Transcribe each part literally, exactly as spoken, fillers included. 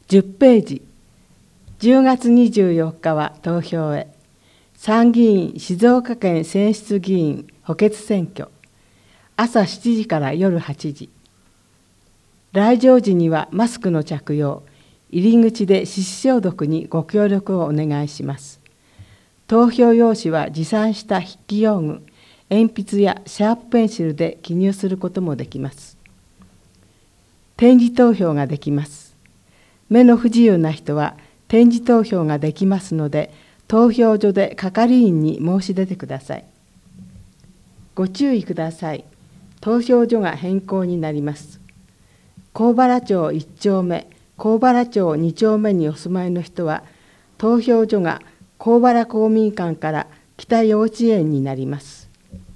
じゅっページ。じゅうがつにじゅうよっかは投票へ。参議院静岡県選出議員補欠選挙。朝しちじから夜はちじ。来場時にはマスクの着用、入り口で手指消毒にご協力をお願いします。投票用紙は持参した筆記用具、鉛筆やシャープペンシルで記入することもできます。点字投票ができます。目の不自由な人は点字投票ができますので、投票所で係員に申し出てください。ご注意ください。投票所が変更になります。幸原町いっちょうめ、幸原町にちょうめにお住まいの人は、投票所が幸原公民館から北幼稚園になります。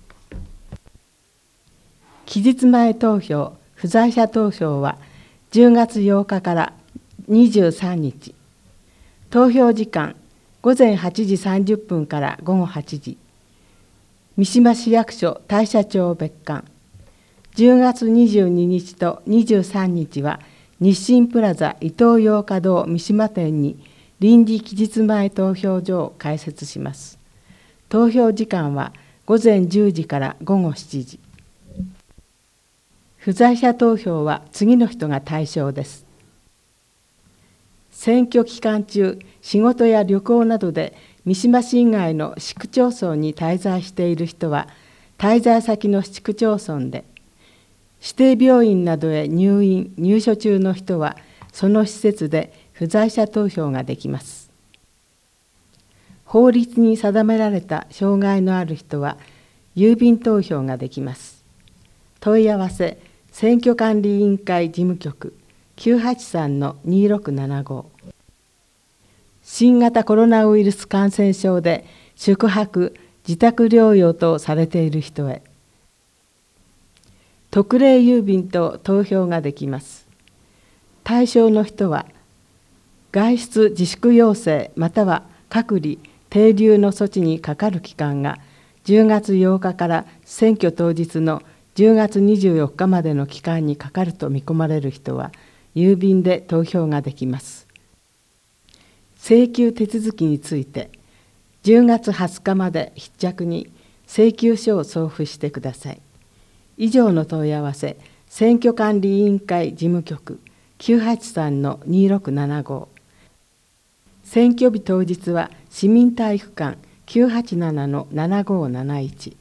期日前投票、不在者投票はじゅうがつようかからにじゅうさんにち。投票時間、ごぜんはちじさんじゅっぷんからごごはちじ。三島市役所大社町別館。じゅうがつにじゅうににちとにじゅうさんにちは日清プラザイトーヨーカドー三島店に臨時期日前投票所を開設します。投票時間はごぜんじゅうじからごごしちじ。不在者投票は次の人が対象です。選挙期間中、仕事や旅行などで三島市以外の市区町村に滞在している人は、滞在先の市区町村で、指定病院などへ入院・入所中の人は、その施設で不在者投票ができます。法律に定められた障害のある人は、郵便投票ができます。問い合わせ、選挙管理委員会事務局 きゅうはちさんのにろくななご。新型コロナウイルス感染症で宿泊・自宅療養等されている人へ。特例郵便と投票ができます。対象の人は、外出自粛要請または隔離・停留の措置にかかる期間がじゅうがつようかから選挙当日のじゅうがつにじゅうよっかまでの期間にかかると見込まれる人は、郵便で投票ができます。請求手続きについて、じゅうがつはつかまで必着に請求書を送付してください。以上の問い合わせ、選挙管理委員会事務局 きゅうはちさんのにろくななご。選挙日当日は市民体育館 きゅうはちななのななごーなないち。